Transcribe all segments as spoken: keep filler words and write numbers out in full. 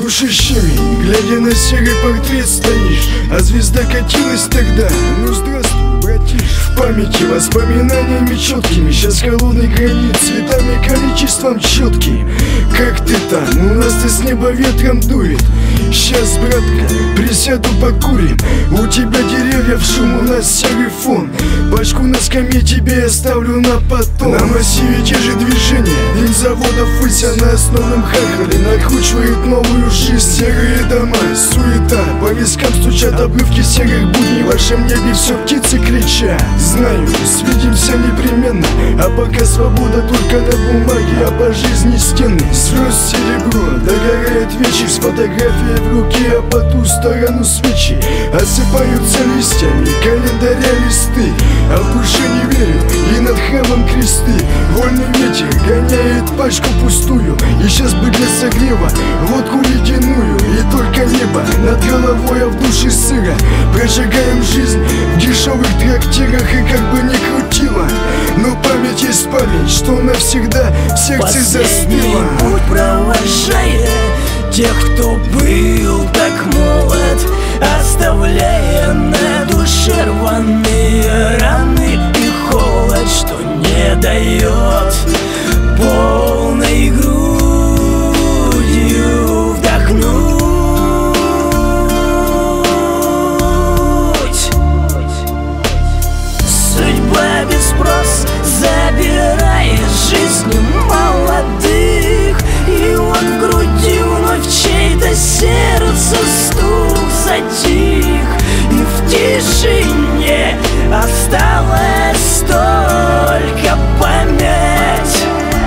душе щемит, глядя на серый портрет стоишь. А звезда катилась тогда, ну здравствуй, братиш. В памяти воспоминаниями четкими, сейчас холодный гранит, цветами количеством четким. Как ты там? У нас-то с неба ветром дует. Сейчас, братка, присяду покурим. У тебя деревья в шум, у нас серый фон. Пачку на скамье тебе оставлю на потом. На массиве те же движения, день заводов выся на основном хахале. Накручивают новую жизнь, серые дома, суета. По вискам стучат обрывки серых будней. В вашем небе все птицы кричат. Знаю, свидимся непременно, а пока свобода только на бумаге, а по жизни стены звезд серебро. Догорает вечер с фотографией в руке, а по ту сторону свечи осыпаются листьями календаря листы. А в душе не верю, и над храмом кресты. Вольный ветер гоняет пачку пустую, и сейчас бы для согрева водку ледяную. И только небо над головой, а в душе сыро. Прожигаем жизнь в дешевых трактирах, и как бы ни крутило, но память есть память, что навсегда в сердце застыла. Последний путь провожая тех, кто был так молод, оставляя на душе рваные раны и холод, что не дает полной грудью вдохнуть. Судьба без спроса забирает жизни молодых, и вот в груди вновь чей-то сердце стук затих, и в тишине осталась только память.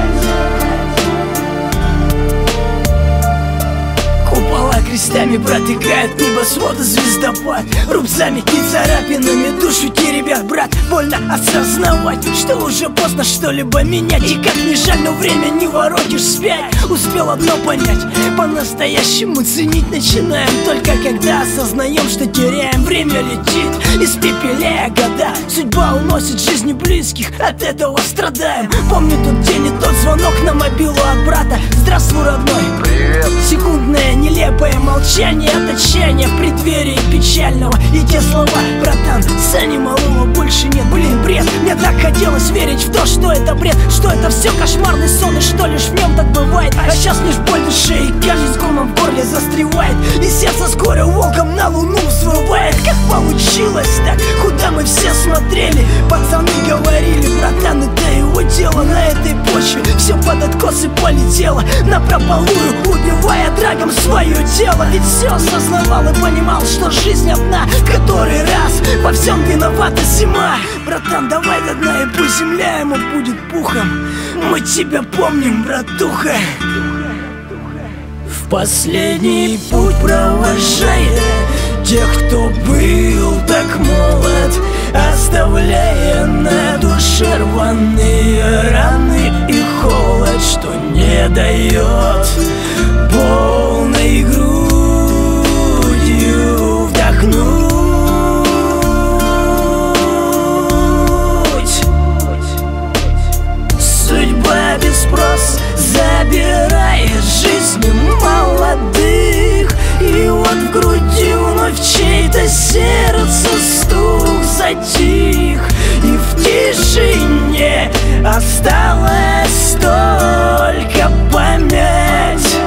Купола крестами, брат, играет небосвода звездопад. Рубцами и царапинами душу теребят, брат. Больно осознавать, что уже поздно что-либо менять. И как ни жаль, но время не воротишь вспять. Успел одно понять, по-настоящему ценить начинаем только когда осознаем, что теряем. Время летит, испепеляя года. Судьба уносит жизни близких, от этого страдаем. Помню тот день и тот звонок на мобилу от брата. Здравствуй, родной. Привет. Секундное нелепое молчание от отчаяния в преддверии печального. И те слова: братан, Сани малого больше нет. Блин, бред, мне так хотелось верить в то, что это бред, что это все кошмарный сон, и что лишь в нем так бывает. А сейчас лишь боль в душе и каждый комом в горле застревает, и сердце скоро волком на луну взвывает. Как получилось так? Куда мы все смотрели? Пацаны говорили: братан, это его дело. На этой почве все под откос и полетело напропалую, убивая драгом свое тело. Ведь все осознавал и понимал, что жизнь одна, в который раз во всем виновата зима. Братан, давай до дна, и пусть земля ему будет пухом. Мы тебя помним, братуха. В последний путь провожая тех, кто был так молод, оставляя на душе рваные раны и холод, что не дает полной грудью вдохнуть. Судьба без спроса забирает жизни молодых, и вот в груди вновь чей-то сердце стук затих, и в тишине осталась только память.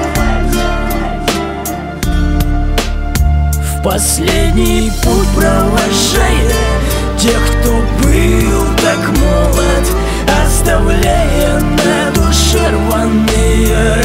В последний путь провожая тех, кто был так молод, оставляя на душе рваные